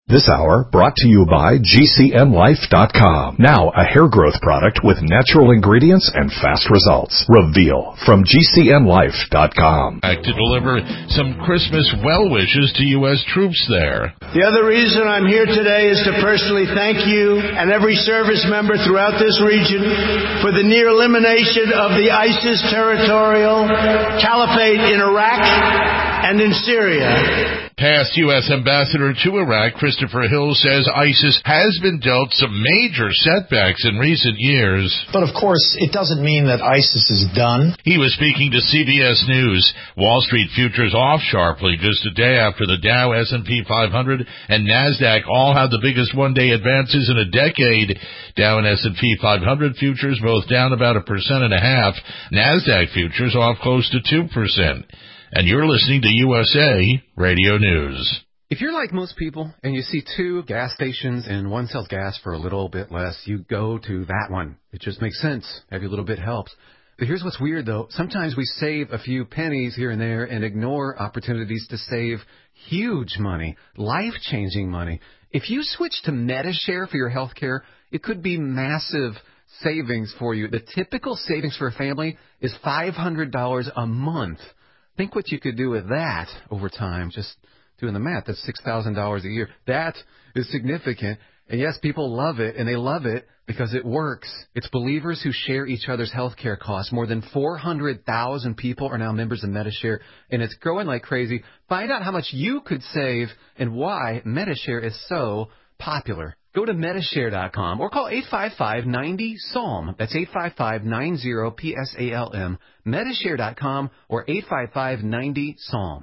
This hour brought to you by GCNlife.com. Now a hair growth product with natural ingredients and fast results. Reveal from GCNlife.com. To deliver some Christmas well wishes to U.S. troops there. The other reason I'm here today is to personally thank you and every service member throughout this region for the near elimination of the ISIS territorial caliphate in Iraq and in Syria. Past U.S. ambassador to Iraq, Christopher Hill, says ISIS has been dealt some major setbacks in recent years. But of course, it doesn't mean that ISIS is done. He was speaking to CBS News. Wall Street futures off sharply just a day after the Dow, S&P 500, and NASDAQ all had the biggest one-day advances in a decade. Dow and S&P 500 futures both down about 1.5%. NASDAQ futures off close to 2%. And you're listening to USA Radio News. If you're like most people and you see two gas stations and one sells gas for a little bit less, you go to that one. It just makes sense. Every little bit helps. But here's what's weird, though. Sometimes we save a few pennies here and there and ignore opportunities to save huge money, life-changing money. If you switch to Medi-Share for your health care, it could be massive savings for you. The typical savings for a family is $500 a month. Think what you could do with that over time. Just doing the math, that's $6,000 a year. That is significant. And yes, people love it, and they love it because it works. It's believers who share each other's health care costs. More than 400,000 people are now members of Medi-Share, and it's growing like crazy. Find out how much you could save and why Medi-Share is so popular. Go to Medi-Share.com or call 855-90-PSALM. That's 855-90-PSALM. Medi-Share.com or 855-90-PSALM.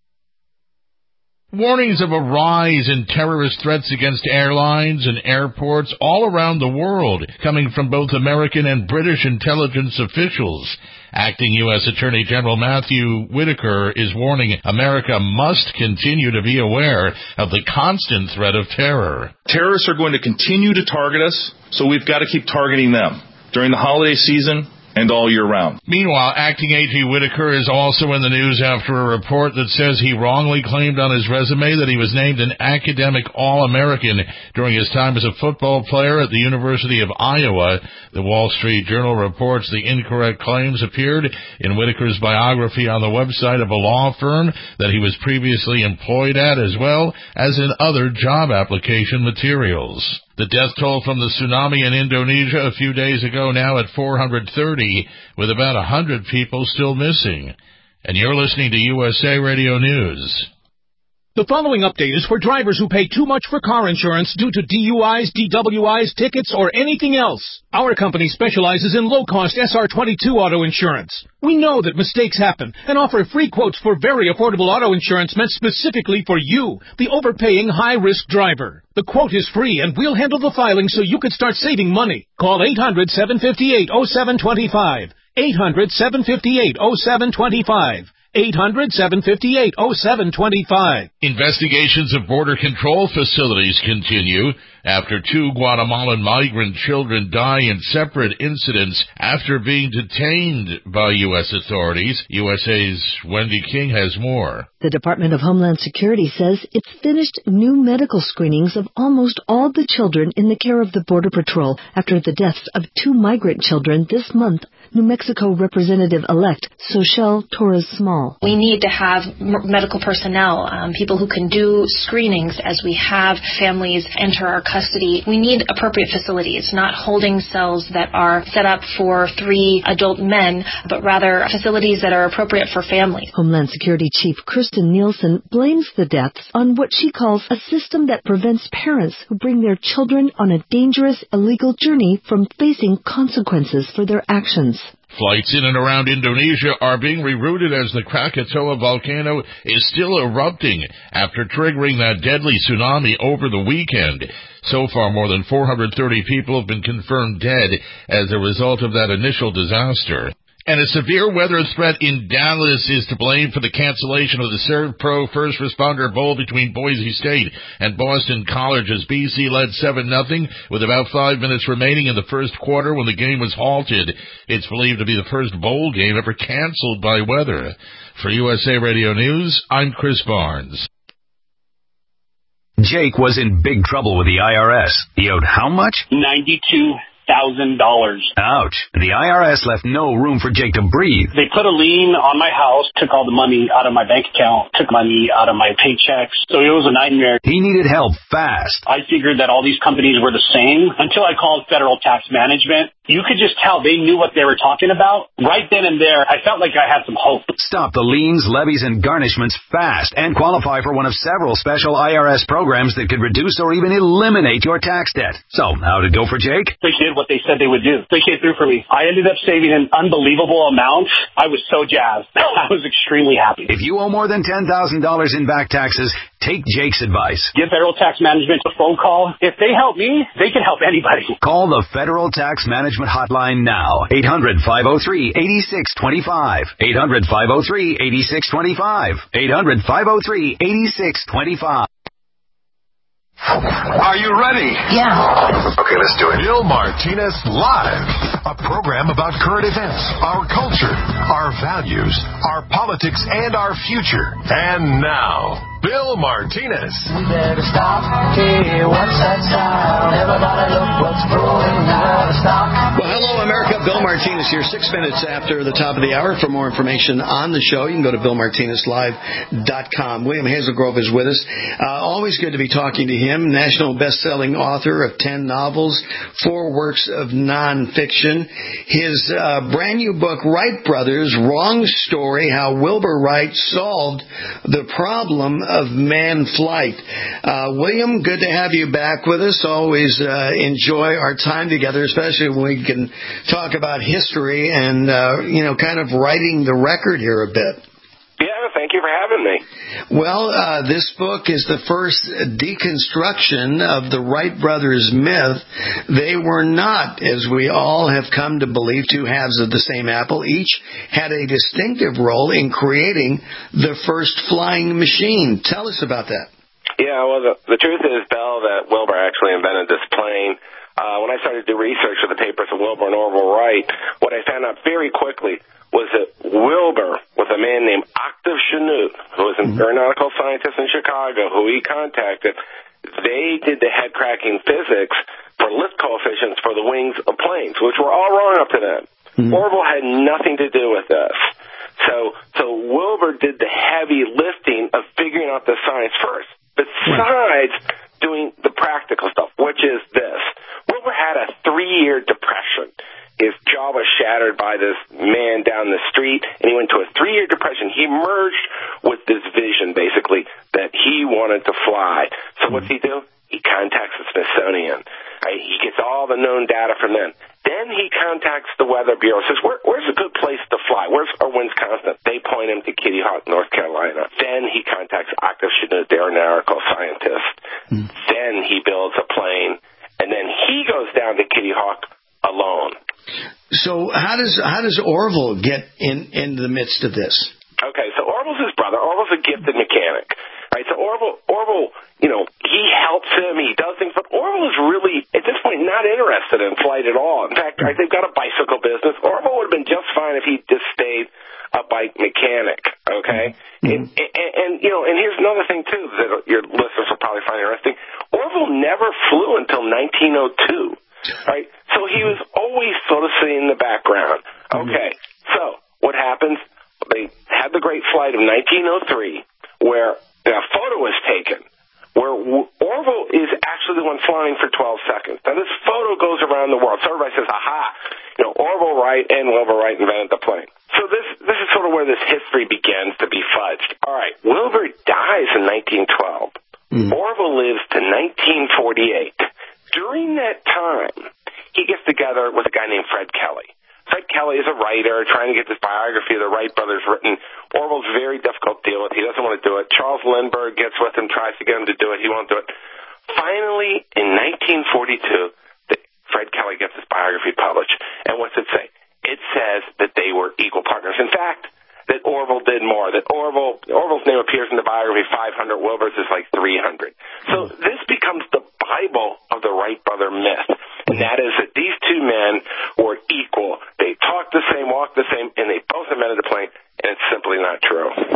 Warnings of a rise in terrorist threats against airlines and airports all around the world, coming from both American and British intelligence officials. Acting U.S. Attorney General Matthew Whitaker is warning America must continue to be aware of the constant threat of terror. Terrorists are going to continue to target us, so we've got to keep targeting them during the holiday season and all year round. Meanwhile, Acting AG Whitaker is also in the news after a report that says he wrongly claimed on his resume that he was named an academic All-American during his time as a football player at the University of Iowa. The Wall Street Journal reports the incorrect claims appeared in Whitaker's biography on the website of a law firm that he was previously employed at, as well as in other job application materials. The death toll from the tsunami in Indonesia a few days ago now at 430, with about 100 people still missing. And you're listening to USA Radio News. The following update is for drivers who pay too much for car insurance due to DUIs, DWIs, tickets, or anything else. Our company specializes in low-cost SR22 auto insurance. We know that mistakes happen and offer free quotes for very affordable auto insurance meant specifically for you, the overpaying high-risk driver. The quote is free, and we'll handle the filing so you can start saving money. Call 800-758-0725. 800-758-0725. 800-758-0725. Investigations of border control facilities continue after two Guatemalan migrant children die in separate incidents after being detained by U.S. authorities. USA's Wendy King has more. The Department of Homeland Security says it's finished new medical screenings of almost all the children in the care of the Border Patrol after the deaths of two migrant children this month. New Mexico Representative-elect Xochitl Torres Small. We need to have medical personnel, people who can do screenings as we have families enter our custody. We need appropriate facilities, not holding cells that are set up for 3 adult men, but rather facilities that are appropriate for families. Homeland Security Chief Kirstjen Nielsen blames the deaths on what she calls a system that prevents parents who bring their children on a dangerous, illegal journey from facing consequences for their actions. Flights in and around Indonesia are being rerouted as the Krakatoa volcano is still erupting after triggering that deadly tsunami over the weekend. So far, more than 430 people have been confirmed dead as a result of that initial disaster. And a severe weather threat in Dallas is to blame for the cancellation of the Servpro First Responder Bowl between Boise State and Boston College as BC led 7-0 with about 5 minutes remaining in the first quarter when the game was halted. It's believed to be the first bowl game ever canceled by weather. For USA Radio News, I'm Chris Barnes. Jake was in big trouble with the IRS. He owed how much? $92,000. Ouch. The IRS left no room for Jake to breathe. They put a lien on my house, took all the money out of my bank account, took money out of my paychecks. So it was a nightmare. He needed help fast. I figured that all these companies were the same until I called Federal Tax Management. You could just tell they knew what they were talking about. Right then and there, I felt like I had some hope. Stop the liens, levies, and garnishments fast and qualify for one of several special IRS programs that could reduce or even eliminate your tax debt. So, how'd it go for Jake? They did what they said they would do. They came through for me. I ended up saving an unbelievable amount. I was so jazzed. I was extremely happy. If you owe more than $10,000 in back taxes, take Jake's advice. Give Federal Tax Management a phone call. If they help me, they can help anybody. Call the Federal Tax Management Hotline now. 800-503-8625. 800-503-8625. 800-503-8625. Are you ready? Yeah. Okay, let's do it. Bill Martinez Live, a program about current events, our culture, our values, our politics, and our future. And now, Bill Martinez. We better stop. Hey, what's that sound? Everybody look what's brewing. Now stop. Well, hello, America. Bill Martinez here, 6 minutes after the top of the hour. For more information on the show, you can go to BillMartinezLive.com. William Hazelgrove is with us. Always good to be talking to him. National best-selling author of 10 novels, 4 works of nonfiction. His brand new book, Wright Brothers, Wrong Story, How Wilbur Wright Solved the Problem of Man Flight. William, good to have you back with us. Always enjoy our time together, especially when we can talk about history and, kind of writing the record here a bit. Yeah, thank you for having me. Well, this book is the first deconstruction of the Wright brothers myth. They were not, as we all have come to believe, two halves of the same apple. Each had a distinctive role in creating the first flying machine. Tell us about that. Yeah, well, the truth is, Bell, that Wilbur actually invented this plane. When I started to do research for the papers of Wilbur and Orville Wright, what I found out very quickly was that Wilbur was a man named Octave Chanute, who was an aeronautical scientist in Chicago, who he contacted. They did the head-cracking physics for lift coefficients for the wings of planes, which were all wrong up to then. Orville had nothing to do with this. So Wilbur did the heavy lifting of figuring out the science first, besides doing the practical stuff, which is this. Wilbur had a 3-year depression. His jaw was shattered by this man down the street, and he went to a 3-year depression. He merged with this vision, basically, that he wanted to fly. So what's he do? He contacts the Smithsonian. He gets all the known data from them. Then he contacts the Weather Bureau, says, where's a good place to fly? Where's our winds constant? They point him to Kitty Hawk, North Carolina. Then he contacts Octave Chanute, the aeronautical scientist. Then he builds a plane, and then he goes down to Kitty Hawk alone. So how does Orville get in the midst of this? Okay, so Orville's his brother. Orville's a gifted mechanic, right? So Orville, he helps him, he does things, but Orville is really, at this point, not interested in flight at all. In fact, they've got a bicycle business. Orville would have been just fine if he just stayed a bike mechanic, okay? And here's another thing, too, that your listeners will probably find interesting. Orville never flew until 1902. Right, so he was always sort of sitting in the background. Okay, so what happens? They had the great flight of 1903, where a photo was taken, where Orville is actually the one flying for 12 seconds. Now, this photo goes around the world, so everybody says, Orville Wright and Wilbur Wright invented the plane. So this is sort of where this history begins to be fudged. All right, Wilbur dies in 1912. Orville lives to 1948. During that time, he gets together with a guy named Fred Kelly. Fred Kelly is a writer trying to get this biography of the Wright brothers written. Orville's very difficult to deal with. He doesn't want to do it. Charles Lindbergh gets with him, tries to get him to do it. He won't do it. Finally, in 1942, Fred Kelly gets his biography published. And what's it say? It says that they were equal partners. In fact, that Orville did more. That Orville's name appears in the biography 500. Wilbur's is like 300. So this becomes the Bible of the Wright brother myth, and that is that these two men were equal. They talked the same, walked the same, and they both invented the plane, and it's simply not true.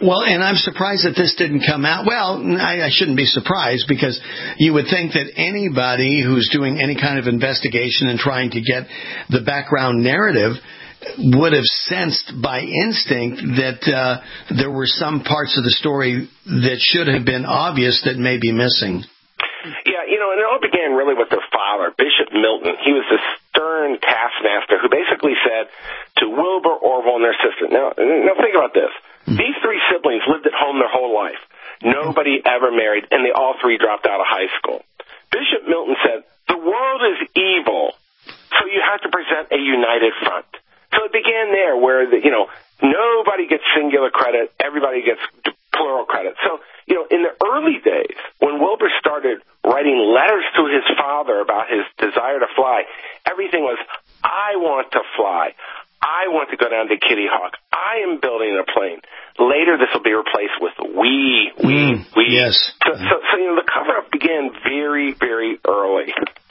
Well, and I'm surprised that this didn't come out. Well, I shouldn't be surprised, because you would think that anybody who's doing any kind of investigation and trying to get the background narrative would have sensed by instinct that there were some parts of the story that should have been obvious that may be missing. Yeah, and it all began really with their father, Bishop Milton. He was this stern taskmaster who basically said to Wilbur, Orville, and their sister, now think about this. These three siblings lived at home their whole life. Nobody ever married, and they all three dropped out of high school. Bishop Milton said, the world is evil, so you have to present a united front. So it began there where, nobody gets singular credit, everybody gets plural credit. So, in the early days, when Wilbur started writing letters to his father about his desire to fly, everything was, I want to fly. I want to go down to Kitty Hawk. I am building a plane. Later, this will be replaced with we. Yes. So the cover-up began very, very early.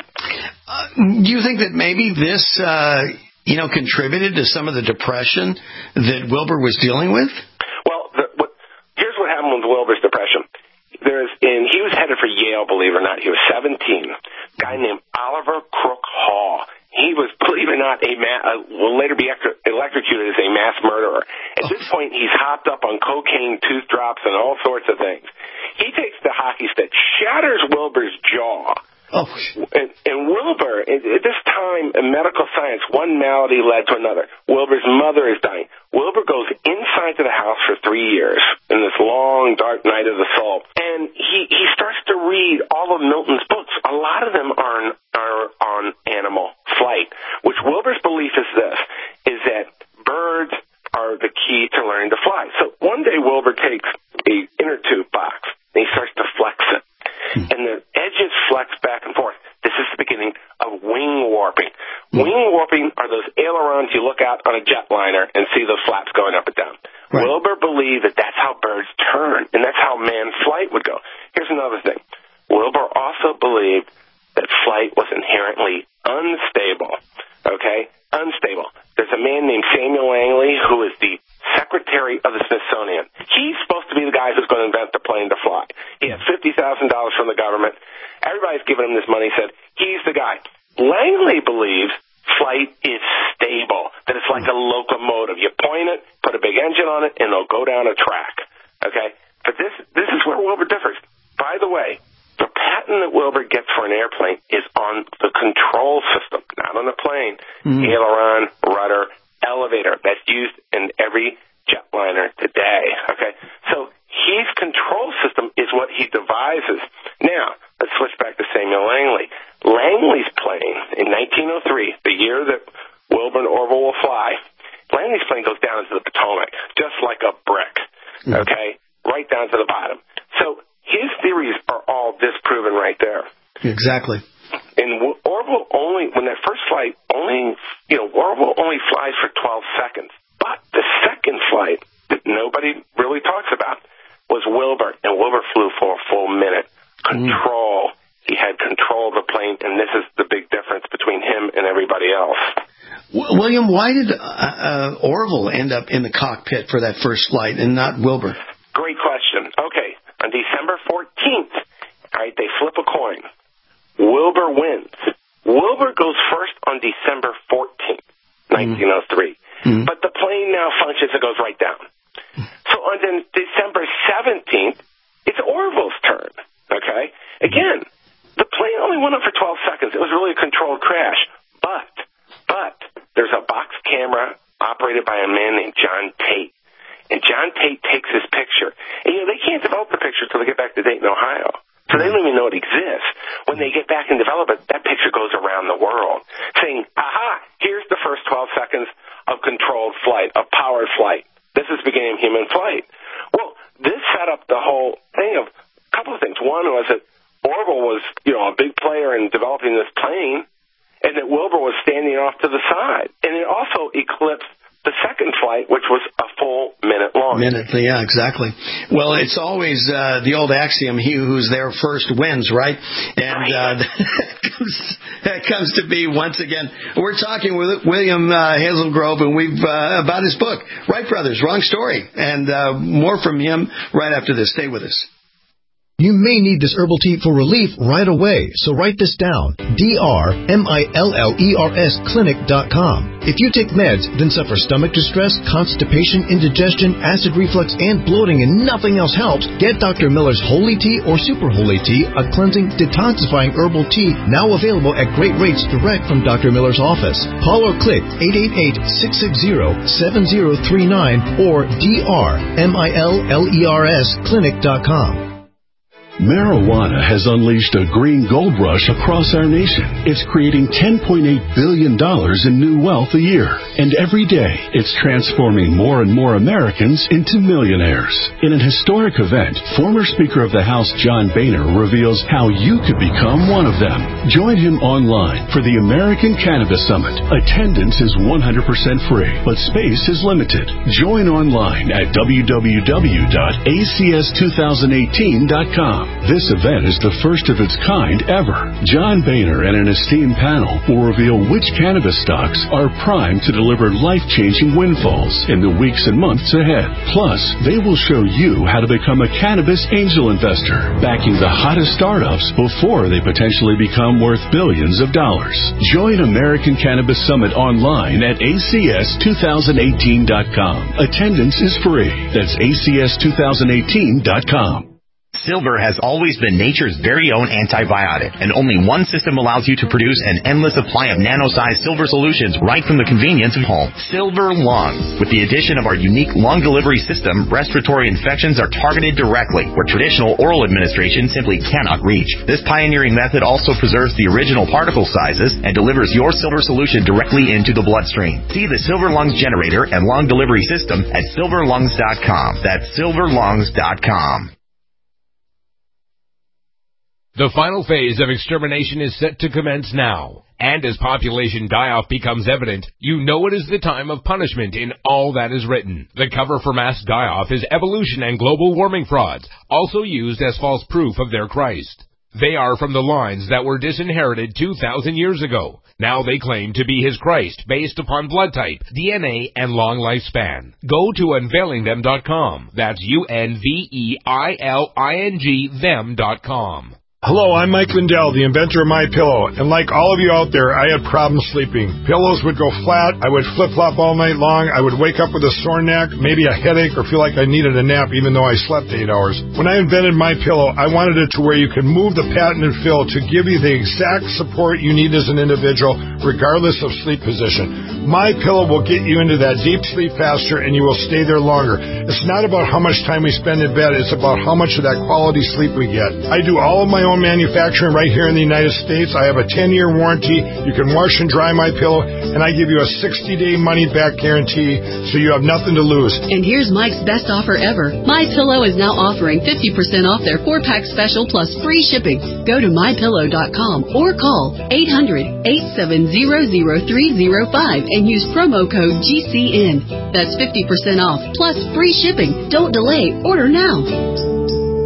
Do you think that maybe this, contributed to some of the depression that Wilbur was dealing with? Well, here's what happened with Wilbur's depression. He was headed for Yale, believe it or not. He was 17. A guy named Oliver Crook Hall. He was, believe it or not, will later be electrocuted as a mass murderer. At this point, he's hopped up on cocaine, tooth drops, and all sorts of things. He takes the hockey stick, shatters Wilbur's jaw. Oh. And Wilbur, at this time in medical science, one malady led to another. Wilbur's mother is dying. Wilbur goes inside to the house for 3 years in this long, dark night of the soul. And he starts to read all of Milton's books. A lot of them are on animal flight, which Wilbur's belief is that birds are the key to learning to fly. So one day Wilbur takes a inner tube box and he starts to flex it. And the edges flex back and forth. This is the beginning of wing warping. Wing warping are those ailerons you look out on a jetliner and see those flaps going up and down. Right. Wilbur believed that that's how birds turn, and that's how manned flight would go. Here's another thing. Wilbur also believed that flight was inherently unstable. Okay? Unstable. There's a man named Samuel Langley who is the secretary of the Smithsonian. He's supposed to be the guy who's going to invent the plane to fly. He has $50,000 from the government. Everybody's giving him this money. Said he's the guy. Langley believes flight is stable, that it's like a locomotive. You point it, put a big engine on it, and it'll go down a track. Okay? But this is where Wilbur differs. By the way, the patent that Wilbur gets for an airplane is on the control system, not on the plane. Aileron, rudder, elevator. That's used in every jetliner today. Okay? So his control system is what he devises. Now, let's switch back to Samuel Langley. Langley's plane in 1903, the year that Wilbur and Orville will fly, Langley's plane goes down into the Potomac, just like a brick. Okay? Right down to the bottom. So his theories are all disproven right there. Exactly. And Orville when that first flight, Orville only flies for 12 seconds. But the second flight that nobody really talks about was Wilbur, and Wilbur flew for a full minute. Control. He had control of the plane, and this is the big difference between him and everybody else. William, why did Orville end up in the cockpit for that first flight and not Wilbur? Great question. Okay, on December 14th, they flip a coin. Wilbur wins. Wilbur goes first on December 14th, 1903. But the plane now functions and goes right down. So on December 17th, it's Orville's turn. Okay? Again, the plane only went up for 12 seconds. It was really a controlled crash. But there's a box camera operated by a man named John Tate. And John Tate takes his picture. And, they can't develop the picture until they get back to Dayton, Ohio. So they don't even know it exists. When they get back and develop it, that picture goes around the world, saying, aha, here's the first 12 seconds of controlled flight, of powered flight. This is the beginning of human flight. Well, this set up the whole thing of a couple of things. One was that Orville was, a big player in developing this plane, and that Wilbur was standing off to the side. And it also eclipsed the second flight, which was a full minute long. Yeah, exactly. Well, it's always the old axiom, he who's there first wins, right? And that comes to be, once again, we're talking with William Hazelgrove, and we've about his book, Wright Brothers, Wrong Story, and more from him right after this. Stay with us. You may need this herbal tea for relief right away, so write this down. DRMILLERS clinic.com. If you take meds, then suffer stomach distress, constipation, indigestion, acid reflux, and bloating, and nothing else helps, get Dr. Miller's Holy Tea or Super Holy Tea, a cleansing, detoxifying herbal tea, now available at great rates direct from Dr. Miller's office. Call or click 888-660-7039 or DRMILLERS clinic.com. Marijuana has unleashed a green gold rush across our nation. It's creating $10.8 billion in new wealth a year. And every day, it's transforming more and more Americans into millionaires. In an historic event, former Speaker of the House John Boehner reveals how you could become one of them. Join him online for the American Cannabis Summit. Attendance is 100% free, but space is limited. Join online at www.acs2018.com. This event is the first of its kind ever. John Boehner and an esteemed panel will reveal which cannabis stocks are primed to deliver life-changing windfalls in the weeks and months ahead. Plus, they will show you how to become a cannabis angel investor, backing the hottest startups before they potentially become worth billions of dollars. Join American Cannabis Summit online at acs2018.com. Attendance is free. That's acs2018.com. Silver has always been nature's very own antibiotic, and only one system allows you to produce an endless supply of nano-sized silver solutions right from the convenience of home. Silver Lungs. With the addition of our unique lung delivery system, respiratory infections are targeted directly, where traditional oral administration simply cannot reach. This pioneering method also preserves the original particle sizes and delivers your silver solution directly into the bloodstream. See the Silver Lungs generator and lung delivery system at silverlungs.com. That's silverlungs.com. The final phase of extermination is set to commence now. And as population die-off becomes evident, you know it is the time of punishment in all that is written. The cover for mass die-off is evolution and global warming frauds, also used as false proof of their Christ. They are from the lines that were disinherited 2,000 years ago. Now they claim to be his Christ based upon blood type, DNA, and long lifespan. Go to unveilingthem.com. That's UNVEILING them.com. Hello, I'm Mike Lindell, the inventor of MyPillow, and like all of you out there, I had problems sleeping. Pillows would go flat, I would flip-flop all night long, I would wake up with a sore neck, maybe a headache, or feel like I needed a nap even though I slept 8 hours. When I invented MyPillow, I wanted it to where you could move the patented fill to give you the exact support you need as an individual, regardless of sleep position. MyPillow will get you into that deep sleep faster, and you will stay there longer. It's not about how much time we spend in bed, it's about how much of that quality sleep we get. I do all of my own manufacturing right here in the United States. I have a 10-year warranty. You can wash and dry MyPillow, and I give you a 60-day money-back guarantee, so you have nothing to lose. And here's Mike's best offer ever. MyPillow is now offering 50% off their 4-pack special plus free shipping. Go to MyPillow.com or call 800-870-0305 and use promo code GCN. That's 50% off plus free shipping. Don't delay. Order now.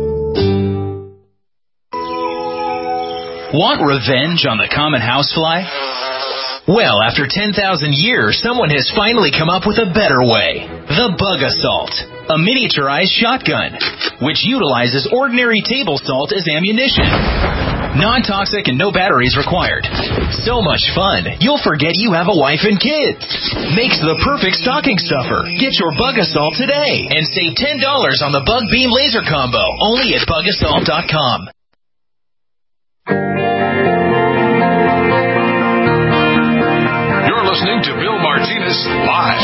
Want revenge on the common housefly? Well, after 10,000 years, someone has finally come up with a better way. The Bug Assault, a miniaturized shotgun, which utilizes ordinary table salt as ammunition. Non-toxic and no batteries required. So much fun, you'll forget you have a wife and kids. Makes the perfect stocking stuffer. Get your Bug Assault today and save $10 on the Bug Beam Laser Combo, only at bugassault.com. Listening to Bill Martinez Live.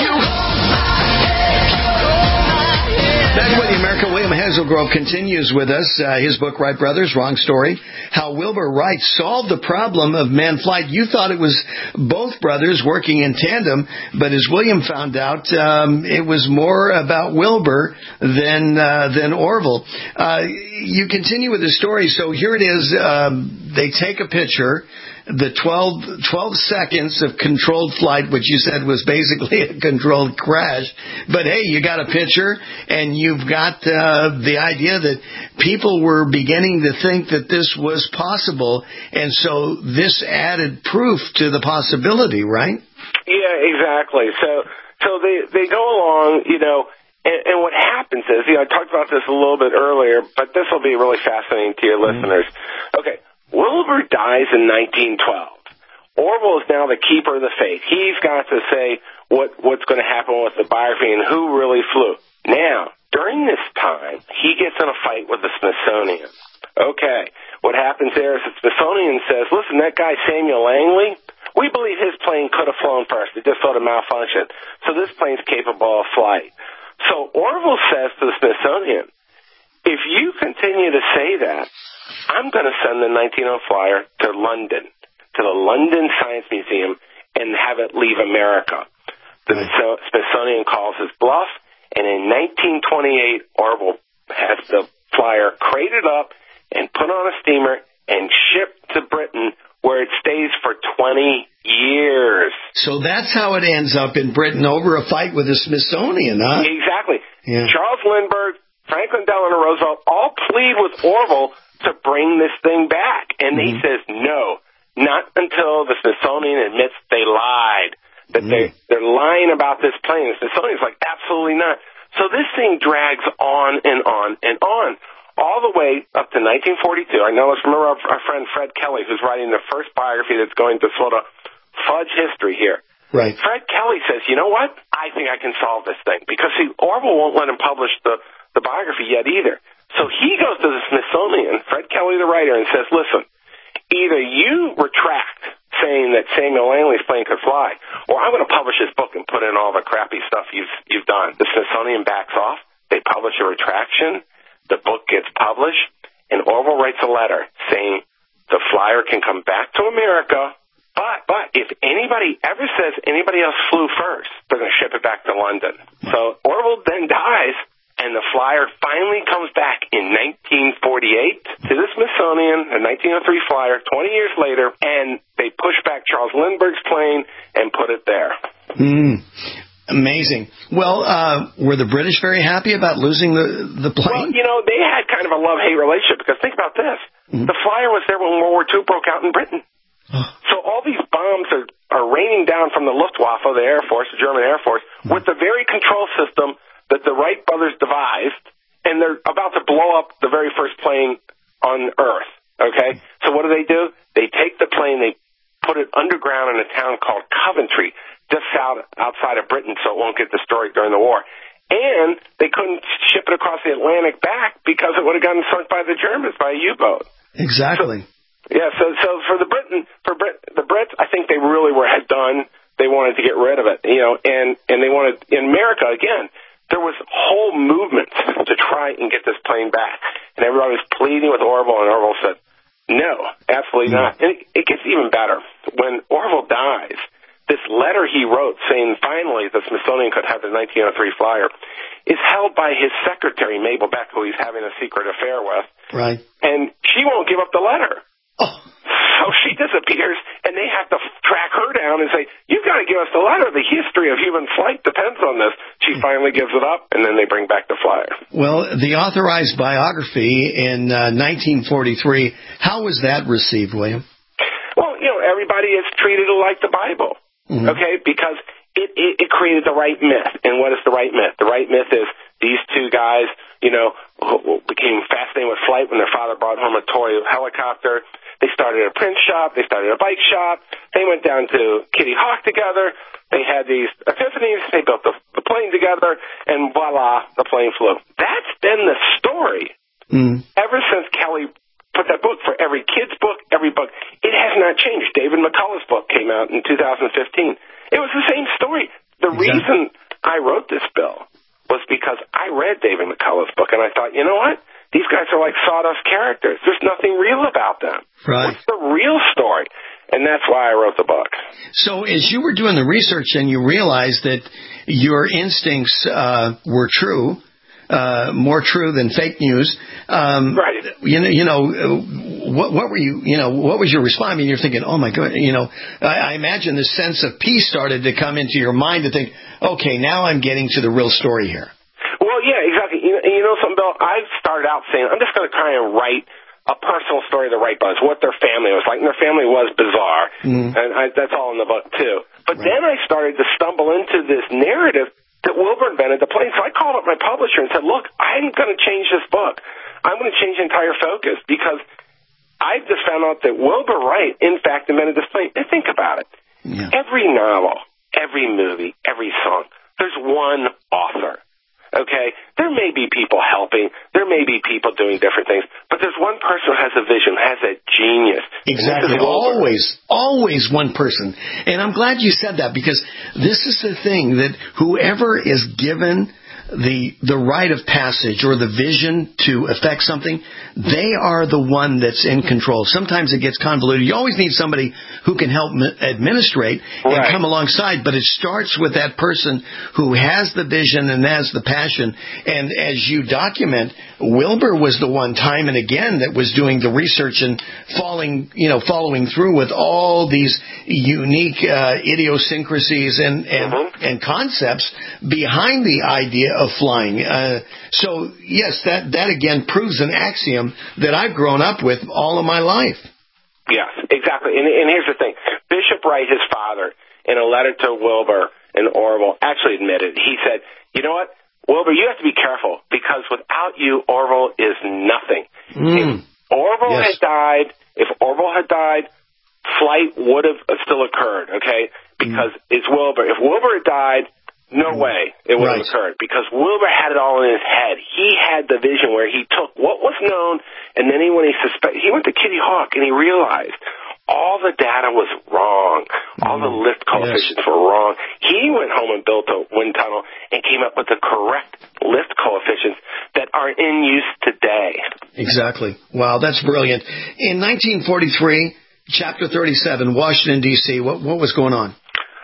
Back with the America, William Hazelgrove continues with us. His book, Wright Brothers, Wrong Story, How Wilbur Wright Solved the Problem of Manned Flight. You thought it was both brothers working in tandem, but as William found out, it was more about Wilbur than Orville. You continue with the story. So here it is. They take a picture. the 12 seconds of controlled flight, which you said was basically a controlled crash. But, hey, you got a picture, and you've got the idea that people were beginning to think that this was possible, and so this added proof to the possibility, right? Yeah, exactly. So they go along, and what happens is, I talked about this a little bit earlier, but this will be really fascinating to your listeners. Okay, Wilbur dies in 1912. Orville is now the keeper of the faith. He's got to say what's going to happen with the biography and who really flew. Now, during this time, he gets in a fight with the Smithsonian. Okay, what happens there is the Smithsonian says, listen, that guy Samuel Langley, we believe his plane could have flown first. It just sort of malfunctioned. So this plane's capable of flight. So Orville says to the Smithsonian, if you continue to say that, I'm going to send the 1900 flyer to London, to the London Science Museum, and have it leave America. The Smithsonian calls his bluff, and in 1928, Orville has the flyer crated up and put on a steamer and shipped to Britain, where it stays for 20 years. So that's how it ends up in Britain over a fight with the Smithsonian, huh? Exactly. Yeah. Charles Lindbergh, Franklin Delano Roosevelt all plead with Orville to bring this thing back. And he says no, not until the Smithsonian admits they lied, that they're lying about this plane. The Smithsonian's like, absolutely not. So this thing drags on and on and on, all the way up to 1942. I know, let's remember our friend Fred Kelly, who's writing the first biography that's going to sort of fudge history here. Right. Fred Kelly says, you know what? I think I can solve this thing. Because, see, Orville won't let him publish the biography yet either. So he goes to the Smithsonian, Fred Kelly the writer, and says, listen, either you retract saying that Samuel Langley's plane could fly, or I'm going to publish this book and put in all the crappy stuff you've done. The Smithsonian backs off. They publish a retraction. The book gets published, and Orville writes a letter saying the flyer can come back to America, but if anybody ever says anybody else flew first, they're going to ship it back to London. So Orville then dies, and the flyer finally comes back in 1948 to the Smithsonian, a 1903 flyer, 20 years later, and they push back Charles Lindbergh's plane and put it there. Amazing. Well, were the British very happy about losing the plane? Well, they had kind of a love-hate relationship, because think about this. The flyer was there when World War II broke out in Britain. So all these bombs are raining down from the Luftwaffe, the Air Force, the German Air Force, with the very control system that the Wright brothers devised, and they're about to blow up the very first plane on Earth, okay? So what do? They take the plane, they put it underground in a town called Coventry, just outside of Britain, so it won't get destroyed during the war. And they couldn't ship it across the Atlantic back because it would have gotten sunk by the Germans by a U-boat. Exactly. So for the Brits, I think they really had done. They wanted to get rid of it, and they wanted, in America, again, there was whole movements to try and get this plane back. And everybody was pleading with Orville, and Orville said, no, absolutely not. And it gets even better. When Orville dies, this letter he wrote saying finally the Smithsonian could have the 1903 flyer is held by his secretary, Mabel Beck, who he's having a secret affair with. Right. And she won't give up the letter. So she disappears, and they have to track her down and say, you've got to give us the letter. The history of human flight depends on this. She finally gives it up, and then they bring back the flyer. Well, the authorized biography in 1943, how was that received, William? Well, everybody is treated like the Bible, okay, because it created the right myth. And what is the right myth? The right myth is these two guys, who became fascinated with flight when their father brought home a toy helicopter. They started a print shop. They started a bike shop. They went down to Kitty Hawk together. They had these epiphanies. They built the plane together, and voila, the plane flew. That's been the story ever since Kelly put that book, for every kid's book, every book. It has not changed. David McCullough's book came out in 2015. It was the same story. The reason I wrote this, Bill, was because I read David McCullough's book, and I thought, you know what? These guys are like sawdust characters. There's nothing real about them. Right. What's the real story? And that's why I wrote the book. So as you were doing the research and you realized that your instincts were true, more true than fake news, right. what were you, what was your response? I mean, you're thinking, oh my God, I imagine this sense of peace started to come into your mind to think, okay, now I'm getting to the real story here. Well, yeah, exactly. You know something, Bill? I started out saying, I'm just going to try and write a personal story of the Wright brothers, what their family was like. And their family was bizarre. And that's all in the book, too. But then I started to stumble into this narrative that Wilbur invented the plane. So I called up my publisher and said, look, I'm going to change this book. I'm going to change the entire focus because I just found out that Wilbur Wright, in fact, invented this plane. And think about it. Yeah. Every novel, every movie, every song, there's one author. Okay? There may be people helping. There may be people doing different things. But there's one person who has a vision, has a genius. Exactly. Always one person. And I'm glad you said that because this is the thing that whoever is given the rite of passage or the vision to affect something, they are the one that's in control. Sometimes it gets convoluted. You always need somebody who can help administrate and come alongside, but it starts with that person who has the vision and has the passion. And as you document, Wilbur was the one time and again that was doing the research and following through with all these unique idiosyncrasies and concepts behind the idea of flying. So, yes, that again proves an axiom that I've grown up with all of my life. Yes, exactly. And here's the thing. Bishop Wright, his father, in a letter to Wilbur and Orville, actually admitted, he said, you know what, Wilbur, you have to be careful because without you, Orville is nothing. If Orville had died, flight would have still occurred, okay? Because it's Wilbur. If Wilbur had died, no way it would have occurred because Wilbur had it all in his head. He had the vision where he took what was known, and then he went to Kitty Hawk and he realized all the data was wrong. All the lift coefficients were wrong. He went home and built a wind tunnel and came up with the correct lift coefficients that are in use today. Exactly. Wow, that's brilliant. In 1943, Chapter 37, Washington, D.C., what was going on?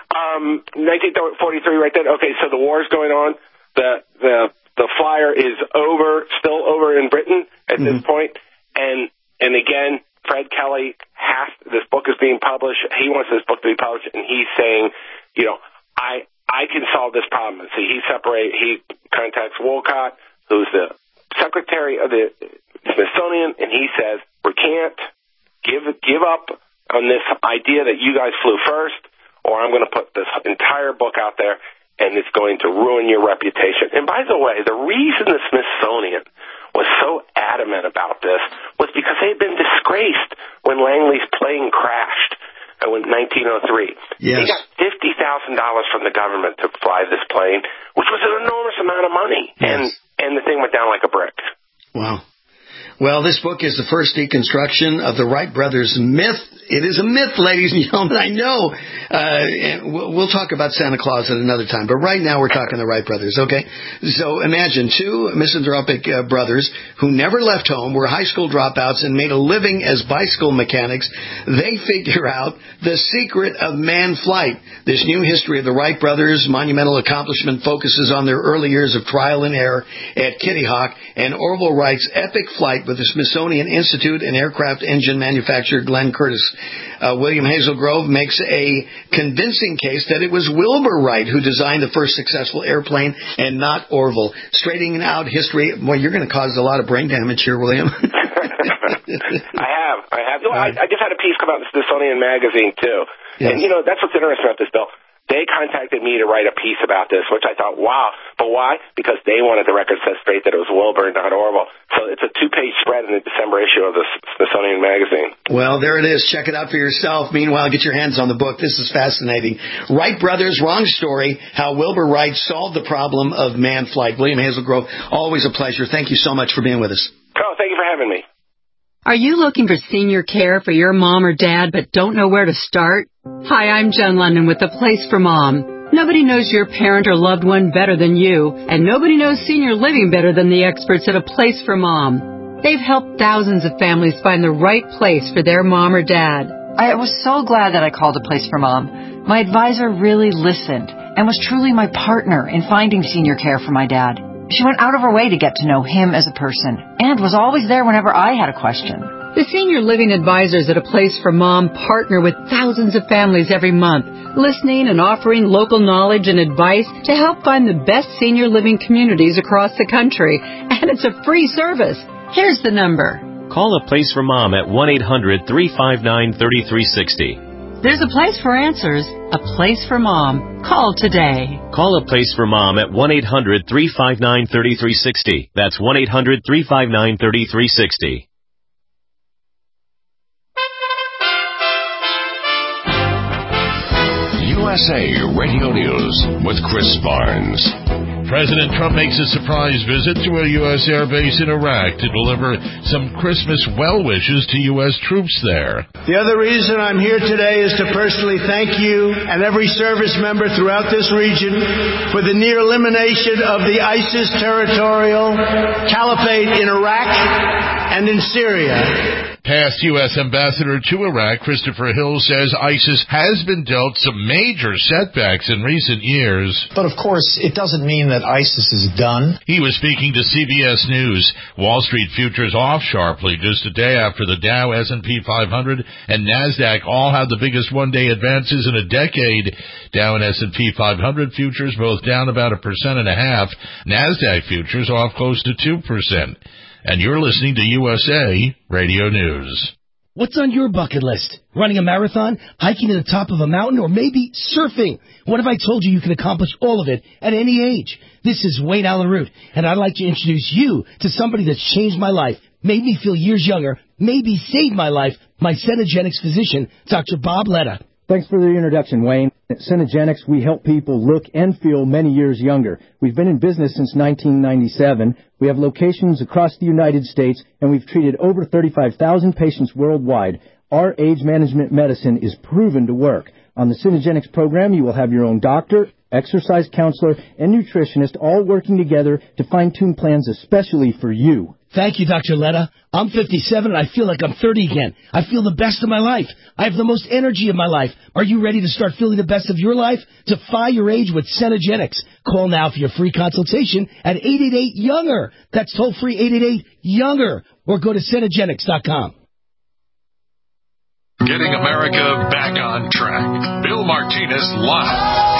1943, right then. Okay, so the war's going on. The flyer is still over in Britain at this point. And again, Fred Kelly this book is being published. He wants this book to be published, and he's saying, I can solve this problem. So he contacts Wolcott, who's the secretary of the Smithsonian, and he says, we can't give up on this idea that you guys flew first, or I'm going to put this entire book out there, and it's going to ruin your reputation. And by the way, the reason the Smithsonian was so adamant about this was because they had been disgraced when Langley's plane crashed in 1903. Yes. They got $50,000 from the government to fly this plane, which was an enormous amount of money. Yes. And the thing went down like a brick. Wow. Well, this book is the first deconstruction of the Wright brothers myth. It is a myth, ladies and gentlemen, I know. We'll talk about Santa Claus at another time, but right now we're talking the Wright brothers, okay? So imagine two misanthropic brothers who never left home, were high school dropouts, and made a living as bicycle mechanics. They figure out the secret of manned flight. This new history of the Wright brothers' monumental accomplishment focuses on their early years of trial and error at Kitty Hawk and Orville Wright's epic flight with the Smithsonian Institute and aircraft engine manufacturer Glenn Curtiss. William Hazelgrove makes a convincing case that it was Wilbur Wright who designed the first successful airplane and not Orville. Straightening out history. Boy, you're going to cause a lot of brain damage here, William. I have. No, I just had a piece come out in the Smithsonian magazine, too. Yes. And, that's what's interesting about this, Bill. They contacted me to write a piece about this, which I thought, wow. But why? Because they wanted the record set straight that it was Wilbur, not Orville. So it's a 2-page spread in the December issue of the Smithsonian magazine. Well, there it is. Check it out for yourself. Meanwhile, get your hands on the book. This is fascinating. Wright Brothers, Wrong Story, How Wilbur Wright Solved the Problem of Manned Flight. William Hazelgrove, always a pleasure. Thank you so much for being with us. Oh, thank you for having me. Are you looking for senior care for your mom or dad but don't know where to start? Hi, I'm Jen London with The Place for Mom. Nobody knows your parent or loved one better than you, and nobody knows senior living better than the experts at A Place for Mom. They've helped thousands of families find the right place for their mom or dad. I was so glad that I called A Place for Mom. My advisor really listened and was truly my partner in finding senior care for my dad. She went out of her way to get to know him as a person and was always there whenever I had a question. The Senior Living Advisors at A Place for Mom partner with thousands of families every month, listening and offering local knowledge and advice to help find the best senior living communities across the country. And it's a free service. Here's the number. Call A Place for Mom at 1-800-359-3360. There's a place for answers, a place for mom. Call today. Call A Place for Mom at 1-800-359-3360. That's 1-800-359-3360. USA Radio News with Chris Barnes. President Trump makes a surprise visit to a U.S. air base in Iraq to deliver some Christmas well wishes to U.S. troops there. The other reason I'm here today is to personally thank you and every service member throughout this region for the near elimination of the ISIS territorial caliphate in Iraq and in Syria. Past U.S. Ambassador to Iraq, Christopher Hill, says ISIS has been dealt some major setbacks in recent years. But of course, it doesn't mean that ISIS is done. He was speaking to CBS News. Wall Street futures off sharply just a day after the Dow, S&P 500, and NASDAQ all had the biggest one-day advances in a decade. Dow and S&P 500 futures both down about 1.5%. NASDAQ futures off close to 2%. And you're listening to USA Radio News. What's on your bucket list? Running a marathon, hiking to the top of a mountain, or maybe surfing? What if I told you can accomplish all of it at any age? This is Wayne Allen Root, and I'd like to introduce you to somebody that's changed my life, made me feel years younger, maybe saved my life, my Cenegenics physician, Dr. Bob Letta. Thanks for the introduction, Wayne. At Cenegenics, we help people look and feel many years younger. We've been in business since 1997. We have locations across the United States, and we've treated over 35,000 patients worldwide. Our age management medicine is proven to work. On the Cenegenics program, you will have your own doctor, exercise counselor, and nutritionist all working together to fine-tune plans especially for you. Thank you, Dr. Letta. I'm 57 and I feel like I'm 30 again. I feel the best of my life. I have the most energy of my life. Are you ready to start feeling the best of your life? Defy your age with Cenegenics. Call now for your free consultation at 888-YOUNGER. That's toll-free 888-YOUNGER. Or go to Cenegenics.com. Getting America back on track. Bill Martinez Live.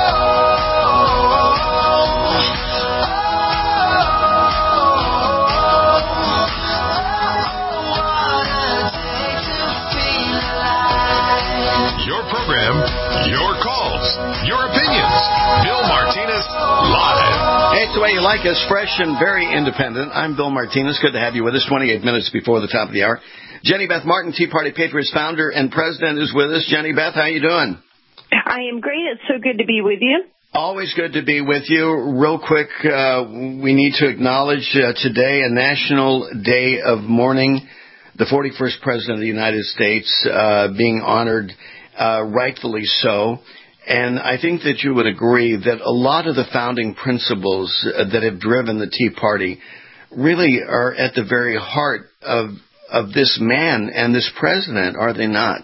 Your program, your calls, your opinions. Bill Martinez Live. Hey, it's the way you like us, fresh and very independent. I'm Bill Martinez. Good to have you with us. 28 minutes before the top of the hour. Jenny Beth Martin, Tea Party Patriots founder and president, is with us. Jenny Beth, how you doing? I am great. It's so good to be with you. Always good to be with you. Real quick, we need to acknowledge today a National Day of Mourning. The 41st President of the United States being honored, rightfully so. And I think that you would agree that a lot of the founding principles that have driven the Tea Party really are at the very heart of this man and this president, are they not?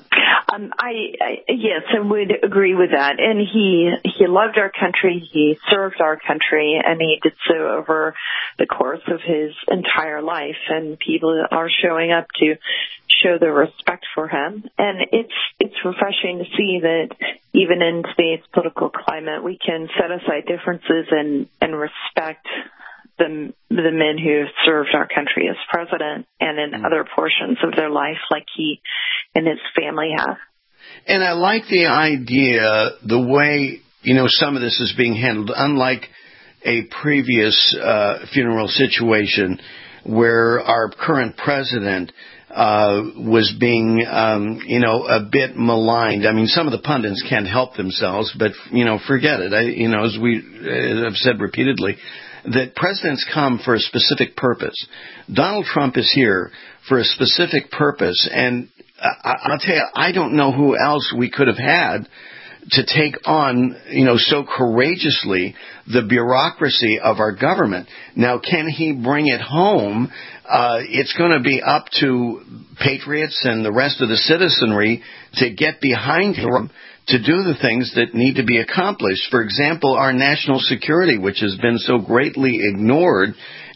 Yes, I would agree with that. And he loved our country, he served our country, and he did so over the course of his entire life. And people are showing up to show their respect for him. And it's refreshing to see that even in today's political climate, we can set aside differences and respect the men who have served our country as president and in other portions of their life like he and his family have. And I like the idea, the way, some of this is being handled, unlike a previous funeral situation where our current president was being, a bit maligned. I mean, some of the pundits can't help themselves, but, forget it. As we have said repeatedly, that presidents come for a specific purpose. Donald Trump is here for a specific purpose, and I'll tell you, I don't know who else we could have had to take on, so courageously the bureaucracy of our government. Now, can he bring it home? It's going to be up to patriots and the rest of the citizenry to get behind him to do the things that need to be accomplished. For example, our national security, which has been so greatly ignored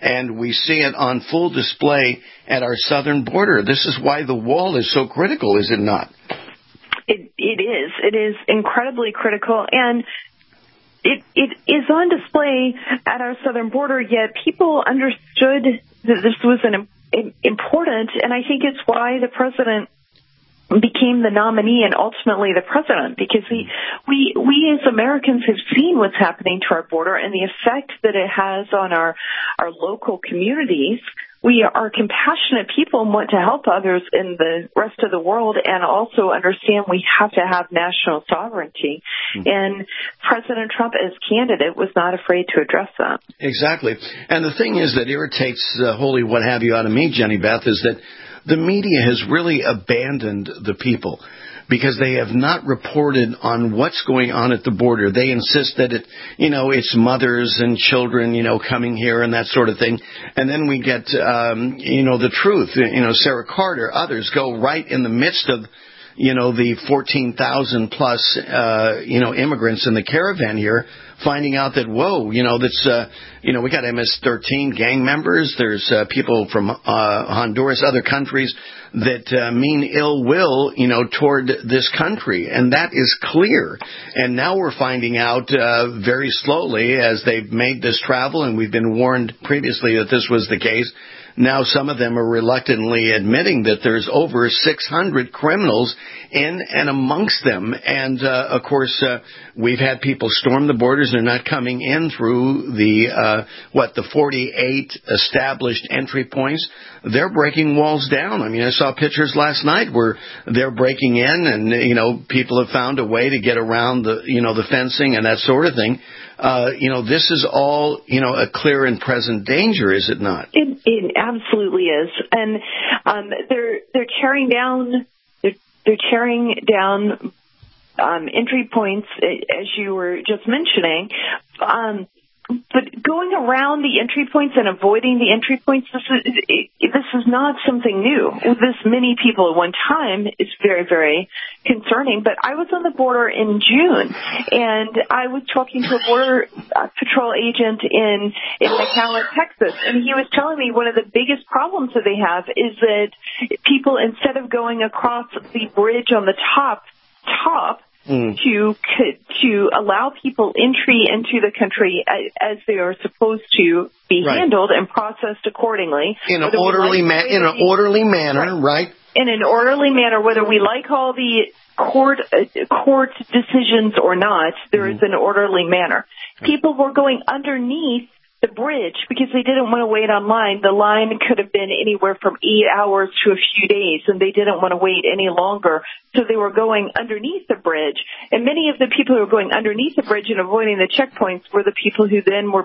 and we see it on full display at our southern border. This is why the wall is so critical, is it not? It is. It is incredibly critical, and it is on display at our southern border, yet people understood that this was important, and I think it's why the president became the nominee and ultimately the president, because we as Americans have seen what's happening to our border and the effect that it has on our local communities. We are compassionate people and want to help others in the rest of the world, and also understand we have to have national sovereignty. And President Trump, as candidate, was not afraid to address that. Exactly. And the thing is that irritates the holy what have you out of me, Jenny Beth, is that the media has really abandoned the people, because they have not reported on what's going on at the border. They insist that it's mothers and children, coming here and that sort of thing. And then we get, the truth. Sarah Carter, others go right in the midst of, the 14,000 plus, immigrants in the caravan here, finding out that, we got MS-13 gang members. There's people from Honduras, other countries that mean ill will, toward this country. And that is clear. And now we're finding out very slowly as they've made this travel, and we've been warned previously that this was the case. Now some of them are reluctantly admitting that there's over 600 criminals in and amongst them. And, of course, we've had people storm the borders. They're not coming in through the 48 established entry points. They're breaking walls down. I mean, I saw pictures last night where they're breaking in and, people have found a way to get around the fencing and that sort of thing. This is all, a clear and present danger, is it not? It absolutely is. And they're tearing down entry points, as you were just mentioning. But going around the entry points and avoiding the entry points, this is not something new. This many people at one time is very, very concerning. But I was on the border in June, and I was talking to a border patrol agent in McAllen, Texas, and he was telling me one of the biggest problems that they have is that people, instead of going across the bridge on the top, to allow people entry into the country as they are supposed to be handled and processed accordingly. In an orderly manner, right? In an orderly manner, whether we like all the court decisions or not, there is an orderly manner. People were going underneath the bridge because they didn't want to wait online. The line could have been anywhere from 8 hours to a few days, and they didn't want to wait any longer. So they were going underneath the bridge. And many of the people who were going underneath the bridge and avoiding the checkpoints were the people who then were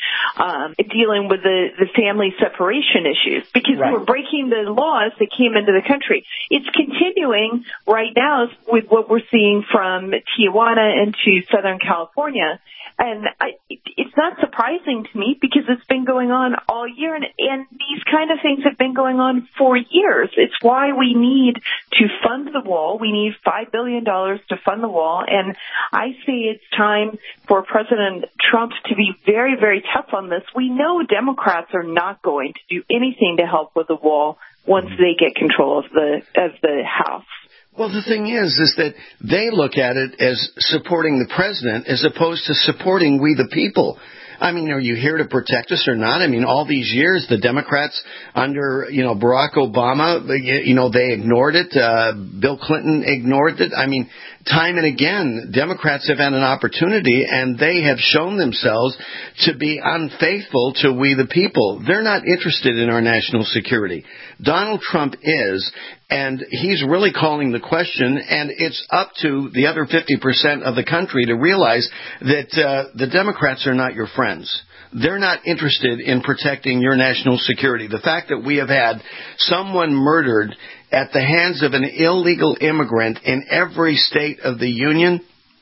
dealing with the family separation issues, because they were breaking the laws that came into the country. It's continuing right now with what we're seeing from Tijuana into Southern California. And it's not surprising to me, because it's been going on all year, and these kind of things have been going on for years. It's why we need to fund the wall. We need $5 billion to fund the wall, and I say it's time for President Trump to be very, very tough on this. We know Democrats are not going to do anything to help with the wall once they get control of the House. Well, the thing is that they look at it as supporting the president as opposed to supporting we the people. I mean, are you here to protect us or not? I mean, all these years, the Democrats under, Barack Obama, they ignored it. Bill Clinton ignored it. I mean, time and again, Democrats have had an opportunity, and they have shown themselves to be unfaithful to we the people. They're not interested in our national security. Donald Trump is, and he's really calling the question, and it's up to the other 50% of the country to realize that the Democrats are not your friends. They're not interested in protecting your national security. The fact that we have had someone murdered at the hands of an illegal immigrant in every state of the union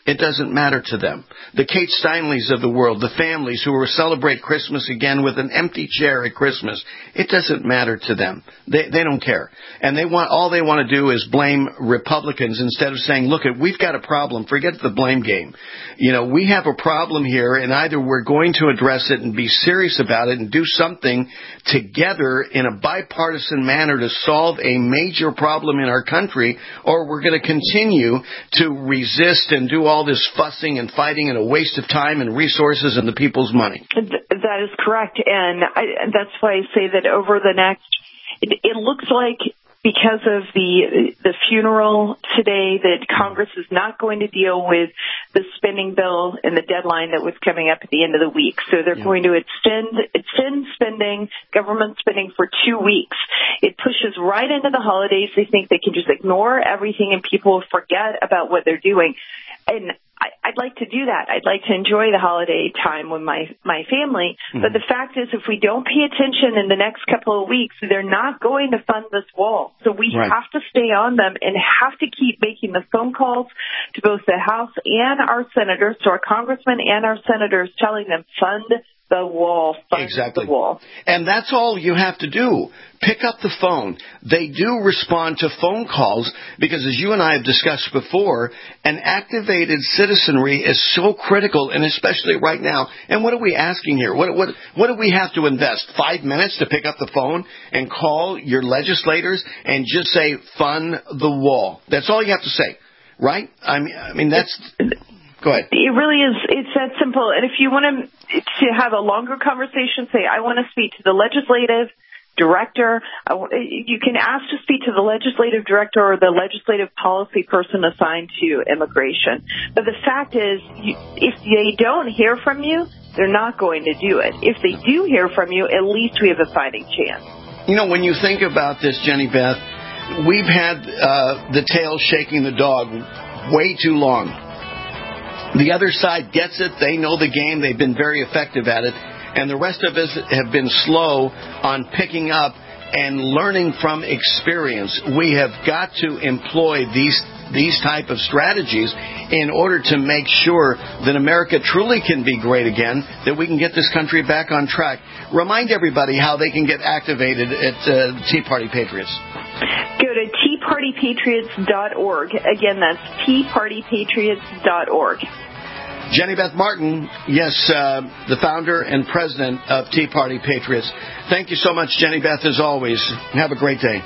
It doesn't matter to them. The Kate Steinleys of the world, the families who will celebrate Christmas again with an empty chair at Christmas, it doesn't matter to them. They don't care. And all they want to do is blame Republicans instead of saying, look, we've got a problem. Forget the blame game. We have a problem here, and either we're going to address it and be serious about it and do something together in a bipartisan manner to solve a major problem in our country, or we're going to continue to resist and do all this fussing and fighting and a waste of time and resources and the people's money. That is correct. And that's why I say that over the next, it looks like because of the funeral today that Congress is not going to deal with the spending bill and the deadline that was coming up at the end of the week. So they're going to extend spending, government spending for 2 weeks. It pushes right into the holidays. They think they can just ignore everything and people forget about what they're doing. And I'd like to do that. I'd like to enjoy the holiday time with my family. Mm-hmm. But the fact is, if we don't pay attention in the next couple of weeks, they're not going to fund this wall. So we have to stay on them and have to keep making the phone calls to both the House and our senators, to our congressmen and our senators, telling them, fund the wall, fund the wall. And that's all you have to do. Pick up the phone. They do respond to phone calls because, as you and I have discussed before, an activated citizenry is so critical, and especially right now. And what are we asking here? What do we have to invest? 5 minutes to pick up the phone and call your legislators and just say, fund the wall. That's all you have to say, right? I mean that's... Go ahead. It really is. It's that simple. And if you want to have a longer conversation, say, I want to speak to the legislative director. You can ask to speak to the legislative director or the legislative policy person assigned to immigration. But the fact is, if they don't hear from you, they're not going to do it. If they do hear from you, at least we have a fighting chance. When you think about this, Jenny Beth, we've had the tail shaking the dog way too long. The other side gets it. They know the game. They've been very effective at it. And the rest of us have been slow on picking up and learning from experience. We have got to employ these type of strategies in order to make sure that America truly can be great again, that we can get this country back on track. Remind everybody how they can get activated at Tea Party Patriots. Go to teapartypatriots.org. Again, that's teapartypatriots.org. Jenny Beth Martin, yes, the founder and president of Tea Party Patriots. Thank you so much, Jenny Beth, as always. Have a great day.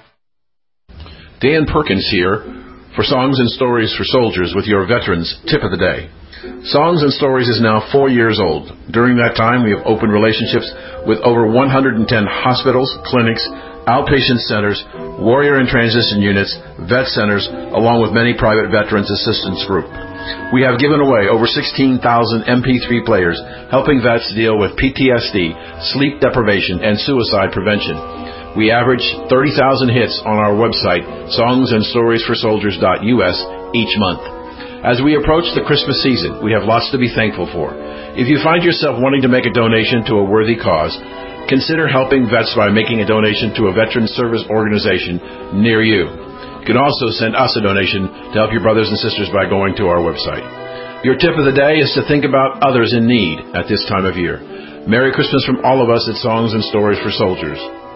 Dan Perkins here for Songs and Stories for Soldiers with your Veterans Tip of the Day. Songs and Stories is now 4 years old. During that time, we have opened relationships with over 110 hospitals, clinics, outpatient centers, warrior and transition units, vet centers, along with many private veterans assistance groups. We have given away over 16,000 MP3 players, helping vets deal with PTSD, sleep deprivation, and suicide prevention. We average 30,000 hits on our website, songsandstoriesforsoldiers.us, each month. As we approach the Christmas season, we have lots to be thankful for. If you find yourself wanting to make a donation to a worthy cause, consider helping vets by making a donation to a veteran service organization near you. You can also send us a donation to help your brothers and sisters by going to our website. Your tip of the day is to think about others in need at this time of year. Merry Christmas from all of us at Songs and Stories for Soldiers.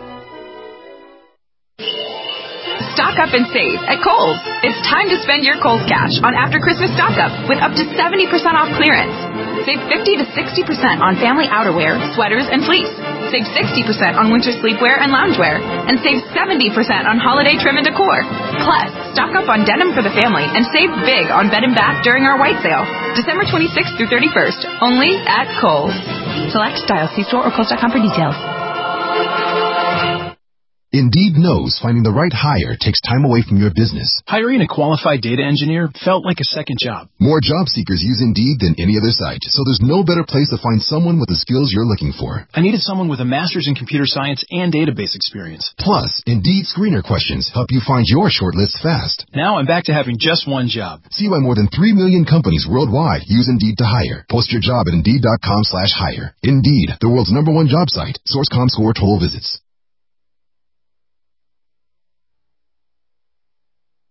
Stock up and save at Kohl's. It's time to spend your Kohl's cash on after Christmas stock up with up to 70% off clearance. Save 50 to 60% on family outerwear, sweaters, and fleece. Save 60% on winter sleepwear and loungewear. And save 70% on holiday trim and decor. Plus, stock up on denim for the family and save big on bed and bath during our white sale. December 26th through 31st. Only at Kohl's. Select styles. See store or Kohl's.com for details. Indeed knows finding the right hire takes time away from your business. Hiring a qualified data engineer felt like a second job. More job seekers use Indeed than any other site, so there's no better place to find someone with the skills you're looking for. I needed someone with a master's in computer science and database experience. Plus, Indeed screener questions help you find your shortlist fast. Now I'm back to having just one job. See why more than 3 million companies worldwide use Indeed to hire. Post your job at Indeed.com/hire. Indeed, the world's #1 job site. Source.com score total visits.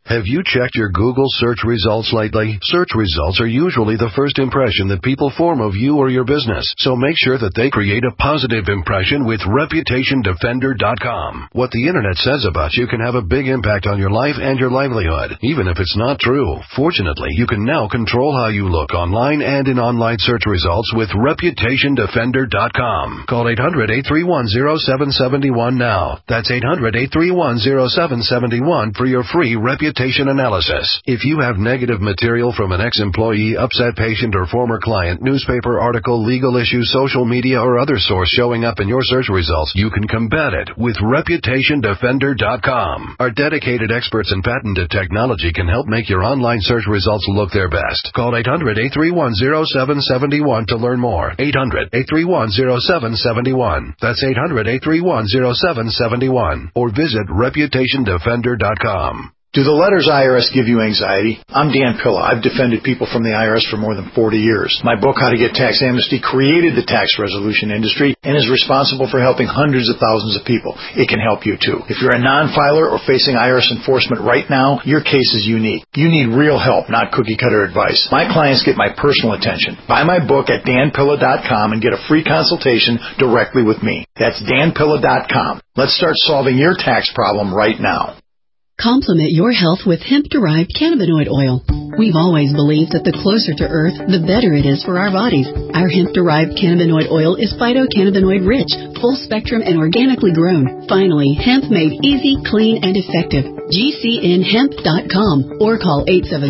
Have you checked your Google search results lately? Search results are usually the first impression that people form of you or your business, so make sure that they create a positive impression with ReputationDefender.com. What the Internet says about you can have a big impact on your life and your livelihood, even if it's not true. Fortunately, you can now control how you look online and in online search results with ReputationDefender.com. Call 800-831-0771 now. That's 800-831-0771 for your free reputation analysis. If you have negative material from an ex-employee, upset patient, or former client, newspaper article, legal issue, social media, or other source showing up in your search results, you can combat it with ReputationDefender.com. Our dedicated experts in patented technology can help make your online search results look their best. Call 800-831-0771 to learn more. 800-831-0771. That's 800-831-0771. Or visit ReputationDefender.com. Do the letters IRS give you anxiety? I'm Dan Pilla. I've defended people from the IRS for more than 40 years. My book, How to Get Tax Amnesty, created the tax resolution industry and is responsible for helping hundreds of thousands of people. It can help you too. If you're a non-filer or facing IRS enforcement right now, your case is unique. You need real help, not cookie-cutter advice. My clients get my personal attention. Buy my book at danpilla.com and get a free consultation directly with me. That's danpilla.com. Let's start solving your tax problem right now. Complement your health with hemp-derived cannabinoid oil. We've always believed that the closer to Earth, the better it is for our bodies. Our hemp-derived cannabinoid oil is phytocannabinoid-rich, full-spectrum, and organically grown. Finally, hemp made easy, clean, and effective. GCNHemp.com or call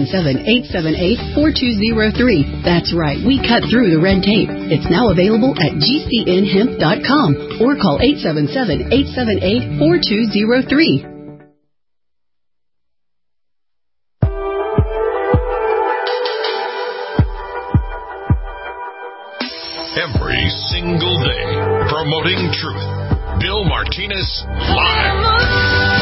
877-878-4203. That's right, we cut through the red tape. It's now available at GCNHemp.com or call 877-878-4203. Every single day, promoting truth. Bill Martinez Live.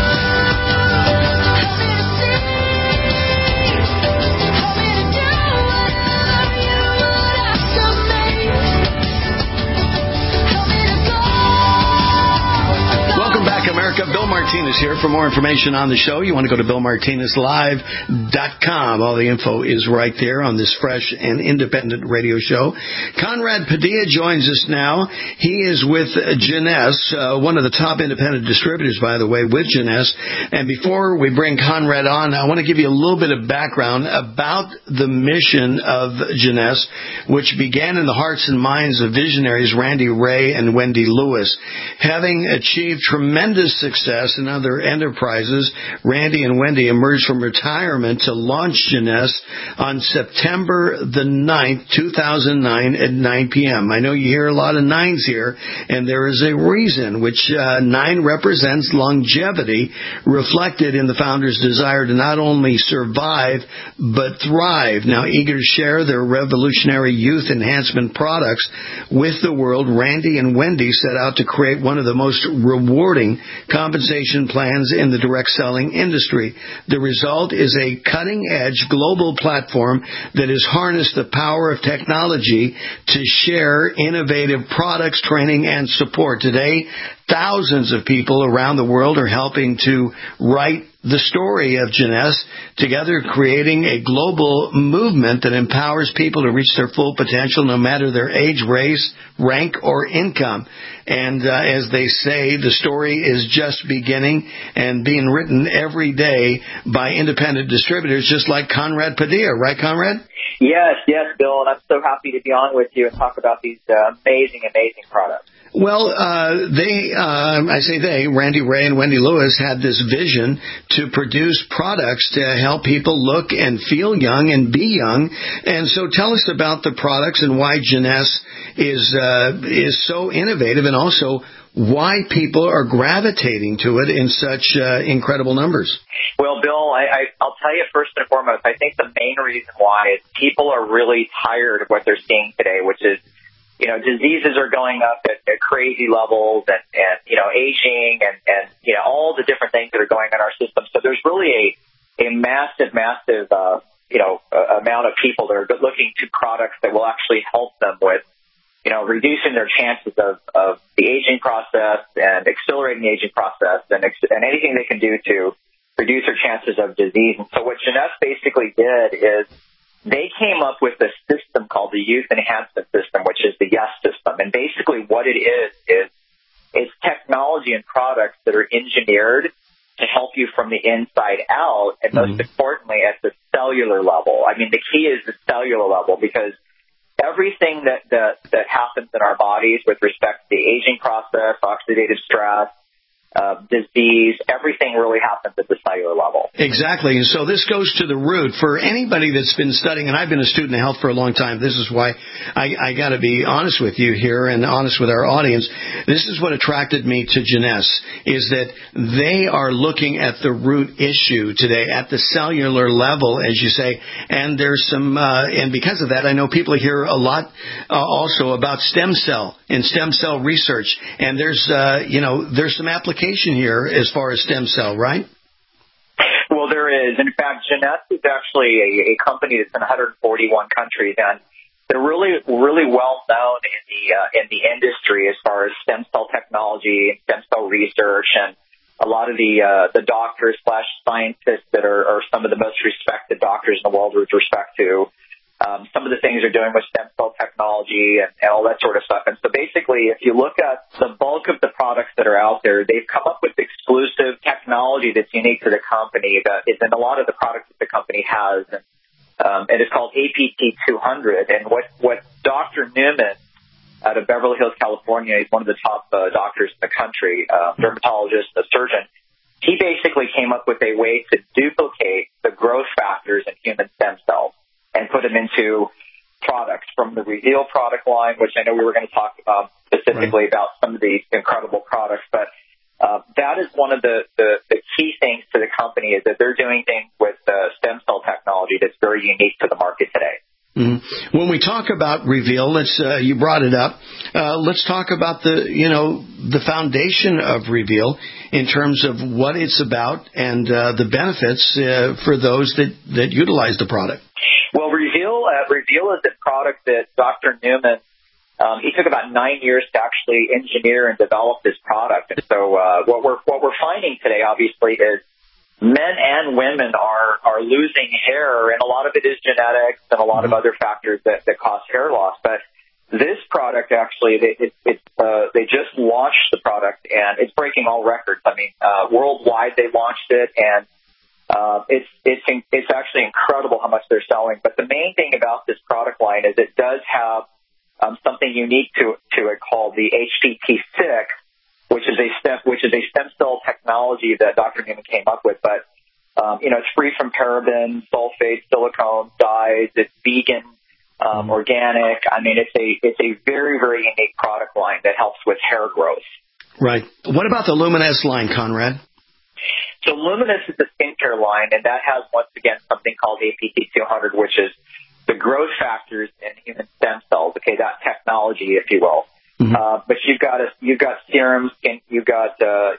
America. Bill Martinez here. For more information on the show, you want to go to BillMartinezLive.com. All the info is right there on this fresh and independent radio show. Conrad Padilla joins us now. He is with Jeunesse, one of the top independent distributors, by the way, with Jeunesse. And before we bring Conrad on, I want to give you a little bit of background about the mission of Jeunesse, which began in the hearts and minds of visionaries Randy Ray and Wendy Lewis. Having achieved tremendous success in other enterprises, Randy and Wendy emerged from retirement to launch Jeunesse on September the 9th, 2009 at 9 p.m. I know you hear a lot of nines here, and there is a reason, which 9 represents longevity, reflected in the founders' desire to not only survive, but thrive. Now, eager to share their revolutionary youth enhancement products with the world, Randy and Wendy set out to create one of the most rewarding compensation plans in the direct selling industry. The result is a cutting-edge global platform that has harnessed the power of technology to share innovative products, training, and support. Today, thousands of people around the world are helping to write the story of Jeunesse, together creating a global movement that empowers people to reach their full potential no matter their age, race, rank, or income. And as they say, the story is just beginning and being written every day by independent distributors just like Conrad Padilla. Right, Conrad? Yes, Bill, and I'm so happy to be on with you and talk about these amazing products. Well, Randy Ray and Wendy Lewis had this vision to produce products to help people look and feel young and be young. And so tell us about the products and why Jeunesse is so innovative, and also why people are gravitating to it in such incredible numbers. Well, Bill, I'll tell you first and foremost, I think the main reason why is people are really tired of what they're seeing today, which is, diseases are going up at crazy levels, and aging and all the different things that are going on in our system. So there's really a massive amount of people that are looking to products that will actually help them with, reducing their chances of the aging process and accelerating the aging process, and anything they can do to reduce their chances of disease. And so what Jeunesse basically did is they came up with a system called the Youth Enhancement System, which is the YES system. And basically what it is it's technology and products that are engineered to help you from the inside out, and most importantly, at the cellular level. I mean, the key is the cellular level, because everything that happens in our bodies with respect to the aging process, oxidative stress, disease, everything really happens at the cellular level. Exactly. And so this goes to the root. For anybody that's been studying, and I've been a student of health for a long time, this is why I got to be honest with you here and honest with our audience. This is what attracted me to Jeunesse, is that they are looking at the root issue today at the cellular level, as you say, and there's some, and because of that, I know people hear a lot also about stem cell and stem cell research, and there's some application here as far as stem cell, right? Well, there is. In fact, Jeunesse is actually a company that's in 141 countries, and they're really, really well known in the industry as far as stem cell technology, stem cell research, and a lot of the doctors / scientists that are some of the most respected doctors in the world with respect to some of the things they're doing with stem cell technology and all that sort of stuff. And so basically, if you look at the bulk of the products that are out there, they've come up with exclusive technology that's unique to the company that is in a lot of the products that the company has. And it's called APT-200. And what Dr. Newman out of Beverly Hills, California, he's one of the top doctors in the country, dermatologist, a surgeon, he basically came up with a way to duplicate the growth factors in human stem cells and put them into products from the Reveal product line, which I know we were going to talk specifically about some of these incredible products. But that is one of the key things to the company, is that they're doing things with stem cell technology that's very unique to the market today. Mm-hmm. When we talk about Reveal, you brought it up. Let's talk about the foundation of Reveal in terms of what it's about and the benefits for those that utilize the product. Well, Reveal is a product that Dr. Newman, he took about 9 years to actually engineer and develop this product. And so what we're finding today, obviously, is men and women are losing hair, and a lot of it is genetics and a lot of other factors that cause hair loss. But this product, actually, they just launched the product, and it's breaking all records. I mean, worldwide they launched it, and it's actually incredible how much they're selling. But the main thing about this product line is it does have something unique to it called the HPT6, which is a stem cell technology that Dr. Newman came up with. But it's free from parabens, sulfates, silicones, dyes. It's vegan, organic. I mean, it's a very, very unique product line that helps with hair growth. Right. What about the Luminous line, Conrad? So Luminous is the skincare line, and that has, once again, something called APT-200, which is the growth factors in human stem cells. Okay, that technology, if you will. But you've got serums, you've got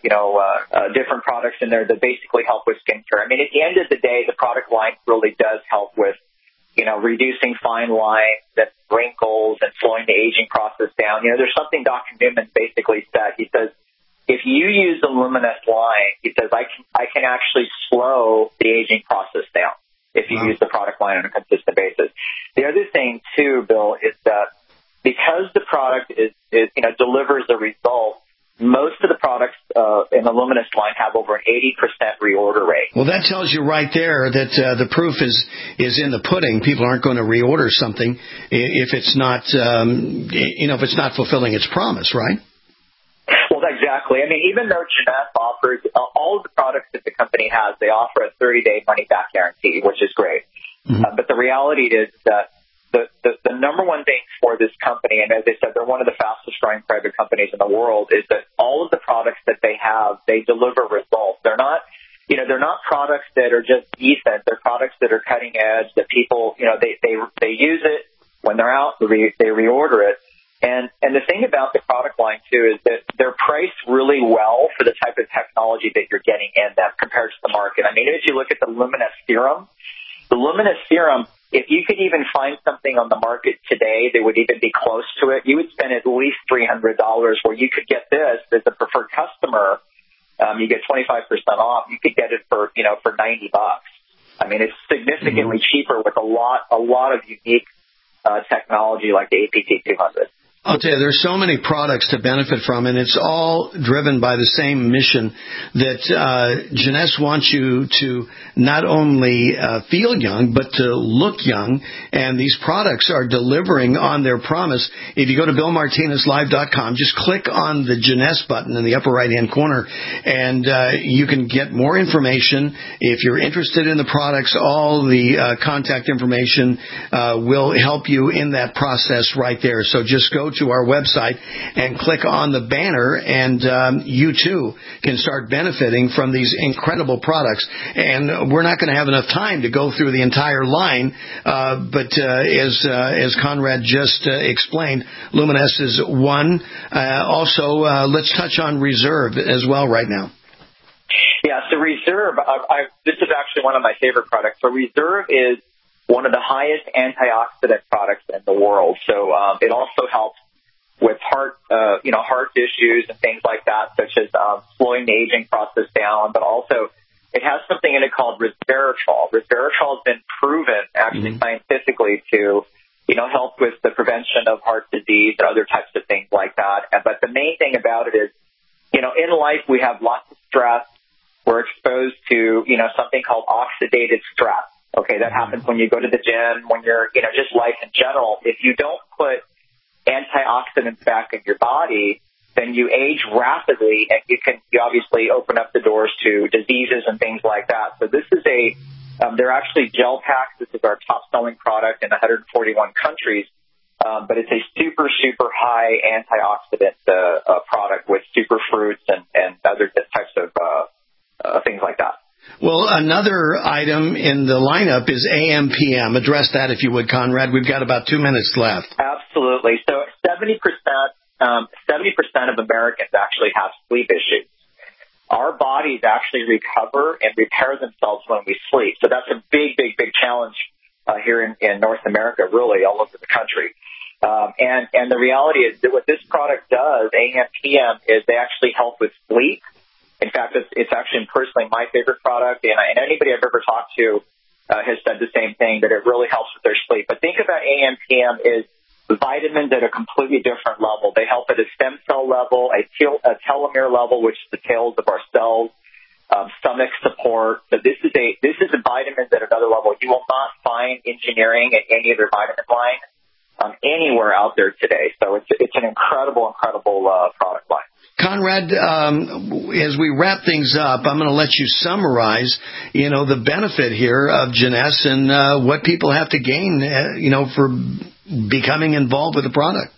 different products in there that basically help with skincare. I mean, at the end of the day, the product line really does help with reducing fine lines and wrinkles and slowing the aging process down. There's something Dr. Newman basically said. He says, if you use the Luminous line, he says, I can actually slow the aging process down if you use the product line on a consistent basis. The other thing, too, Bill, is that because the product delivers the result, most of the products in the Luminous line have over an 80% reorder rate. Well, that tells you right there that the proof is in the pudding. People aren't going to reorder something if it's not fulfilling its promise, right? Well, exactly. I mean, even though Jeunesse offers all of the products that the company has, they offer a 30-day money-back guarantee, which is great. But the reality is that the number one thing for this company, and as I said, they're one of the fastest-growing private companies in the world, is that all of the products that they have, they deliver results. They're not products that are just decent. They're products that are cutting edge. That people, they use it when they're out. They reorder it. And the thing about the product line, too, is that they're priced really well for the type of technology that you're getting in them compared to the market. I mean, if you look at the Luminous Serum, if you could even find something on the market today that would even be close to it, you would spend at least $300, where you could get this as a preferred customer you get 25% off. You could get it for $90. I mean, it's significantly cheaper with a lot of unique technology like the APT 200. I'll tell you, there's so many products to benefit from, and it's all driven by the same mission that Jeunesse wants you to not only feel young, but to look young, and these products are delivering on their promise. If you go to BillMartinezLive.com, just click on the Jeunesse button in the upper right-hand corner, and you can get more information. If you're interested in the products, all the contact information will help you in that process right there. So just go to our website and click on the banner, and you too can start benefiting from these incredible products. And we're not going to have enough time to go through the entire line, but as Conrad just explained, Luminesce is one. Also, let's touch on Reserve as well right now. Yeah, so Reserve, this is actually one of my favorite products. So Reserve is one of the highest antioxidant products in the world. So it also helps with heart issues and things like that, such as slowing the aging process down. But also, it has something in it called resveratrol. Resveratrol has been proven actually scientifically to help with the prevention of heart disease and other types of things like that. But the main thing about it is, in life we have lots of stress. We're exposed to something called oxidative stress. Okay, that happens when you go to the gym, when you're, just life in general. If you don't put antioxidants back in your body, then you age rapidly, and you obviously open up the doors to diseases and things like that. So this is they're actually gel packs. This is our top selling product in 141 countries. But it's a super, super high antioxidant product with super fruits and other types of things like that. Well, another item in the lineup is AM/PM. Address that if you would, Conrad. We've got about 2 minutes left. Absolutely. So 70% of Americans actually have sleep issues. Our bodies actually recover and repair themselves when we sleep. So that's a big, big, big challenge here in North America, really all over the country. And the reality is that what this product does, AM/PM, is they actually help with sleep. In fact, it's actually personally my favorite product, and anybody I've ever talked to has said the same thing, that it really helps with their sleep. But think about AM/PM is vitamins at a completely different level. They help at a stem cell level, a telomere level, which is the tails of our cells, stomach support. So this is a vitamin at another level. You will not find engineering in any other vitamin line anywhere out there today. So it's an incredible product line. Conrad, as we wrap things up, I'm going to let you summarize, the benefit here of Jeunesse and what people have to gain, for becoming involved with the product.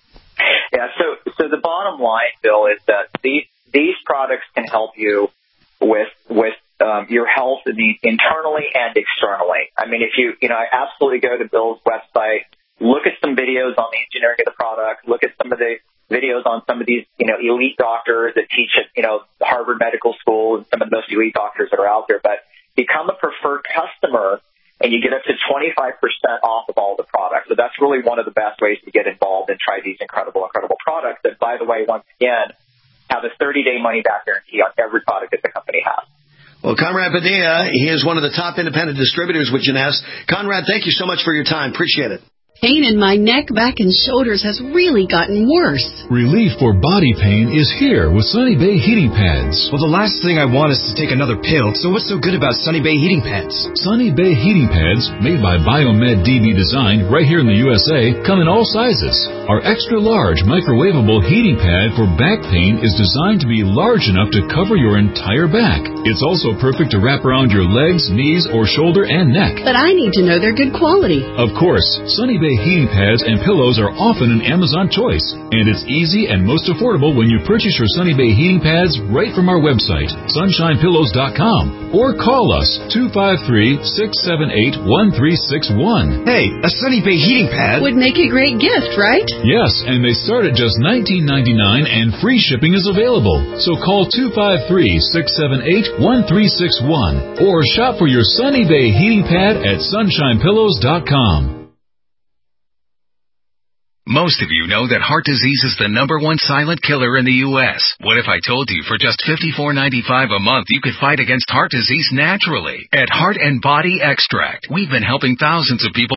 Yeah. So the bottom line, Bill, is that these products can help you with your health internally and externally. I mean, if I absolutely go to Bill's website, look at some videos on the engineering of the product, look at some of the videos on some of these, elite doctors that teach at, Harvard Medical School and some of the most elite doctors that are out there. But become a preferred customer, and you get up to 25% off of all the products. So that's really one of the best ways to get involved and try these incredible products. And by the way, once again, have a 30-day money-back guarantee on every product that the company has. Well, Conrad Padilla, he is one of the top independent distributors with Jeunesse. Conrad, thank you so much for your time. Appreciate it. Pain in my neck, back, and shoulders has really gotten worse. Relief for body pain is here with Sunny Bay heating pads. Well, the last thing I want is to take another pill, so what's so good about Sunny Bay heating pads? Sunny Bay heating pads, made by Biomed DB Design right here in the USA, come in all sizes. Our extra large microwavable heating pad for back pain is designed to be large enough to cover your entire back. It's also perfect to wrap around your legs, knees, or shoulder and neck. But I need to know they're good quality. Of course, Sunny Bay heating pads and pillows are often an Amazon choice, and it's easy and most affordable when you purchase your Sunny Bay heating pads right from our website, sunshinepillows.com, or call us 253-678-1361. Hey, a Sunny Bay heating pad would make a great gift, right? Yes, and they start at just $19.99 and free shipping is available. So call 253-678-1361 or shop for your Sunny Bay heating pad at sunshinepillows.com. Most of you know that heart disease is the #1 silent killer in the U.S. What if I told you for just $54.95 a month you could fight against heart disease naturally? At Heart and Body Extract, we've been helping thousands of people